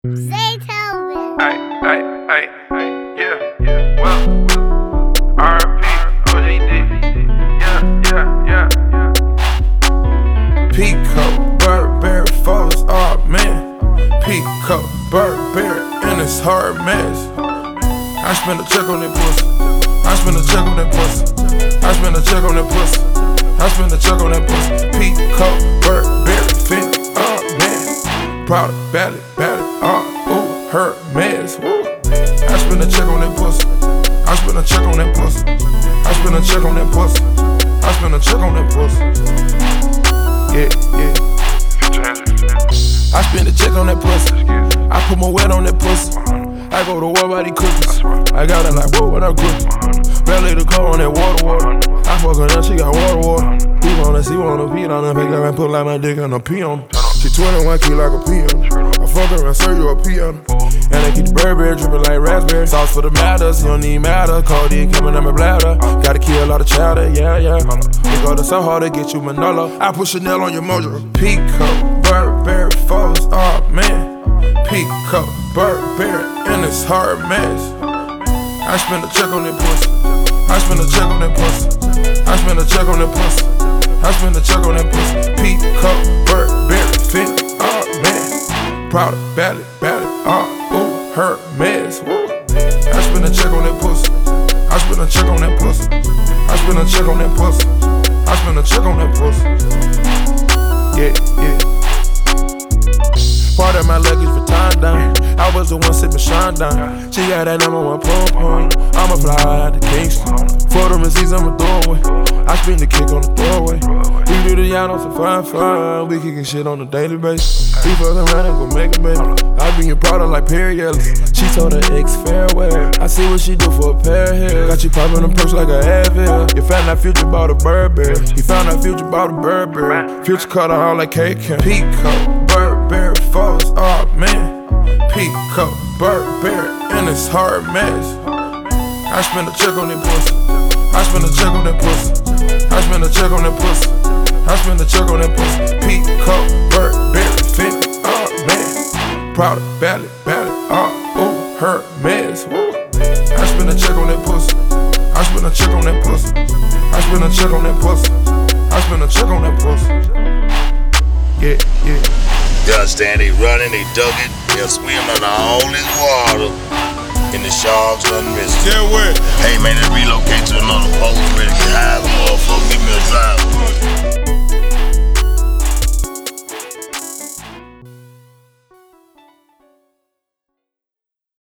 Say Telvin. Yeah. Well, RP, OGD. Yeah. Pico, Burberry, Foes, oh man. Pico, Burberry, and it's hard mess. I spend a check on that pussy. I spend a check on that pussy. I spend a check on that pussy. I spend a check on that pussy. Pico, Burberry, fit, oh man. Proud of Bally, ooh, her mess, woo. I spend a check on that pussy. I spend a check on that pussy. I spend a check on that pussy. I spend a check on that pussy. Yeah. I spend a check on that pussy. I put my wet on that pussy. I go to war by these cookies. I got it like, whoa, what up, cookie? Belly the car on that water. I fuck her now, she got water. He wanna see, wanna pee on her. Pick her and put like my dick on a pee on her. She 21 key like a peon. I fuck her and serve you a peon. And I keep the Burberry dripping like raspberry. Sauce for the matters, you don't need matter. Codeine coming out my bladder. Gotta kill a lot of chowder, yeah. We go to so hard to get you Manolo. I put Chanel on your mojo. Pico, Burberry, Foes, oh man. Pico, Burberry, and it's hard mess. I spend a check on that pussy. I spend a check on that pussy. I spend a check on that pussy. I spend a check on that pussy. Pico, Burberry, fit, oh man. Proud of Bally, ooh, her mess, woo. I spend a check on that pussy. I spend a check on that pussy. I spend a check on that pussy. I spend a check on that pussy. Yeah. Part of my luggage for time down. I was the one sipping Sean down. She got that #1 pom-pom. I'ma fly out to Kingston. For the receipts, I'ma throw away. I spin the kick on the throwaway. We do the yacht on some fun. We kicking shit on a daily basis. We fucking around and gon' make it, baby. I bring your product like Perry Ellis. She told her ex farewell. I see what she do for a pair of hair. Got you popping them perks like a Advil. You found out Future bought a Burberry. He found out Future bought a Burberry. Future cut her out like cake. Pico, Burberry, Foes, oh man. Pico, Burberry, and it's hard mess. I spend a check on that pussy. I spend a check on that pussy. I spend a check on that pussy. I spend a check on that pussy. Pico, Burberry, fit, oh man. Proud of Bally, ooh, her mess, woo. I spend a check on that pussy. I spend a check on that pussy. I spend a check on that pussy. I spend a check on that pussy. Yeah. You understand? They running, they ducking, they'll swim in all this water. And the sharks done miss. Yeah, where? Hey man, they relocate to another boat. Ready to get high as a motherfucker. Give me a drive.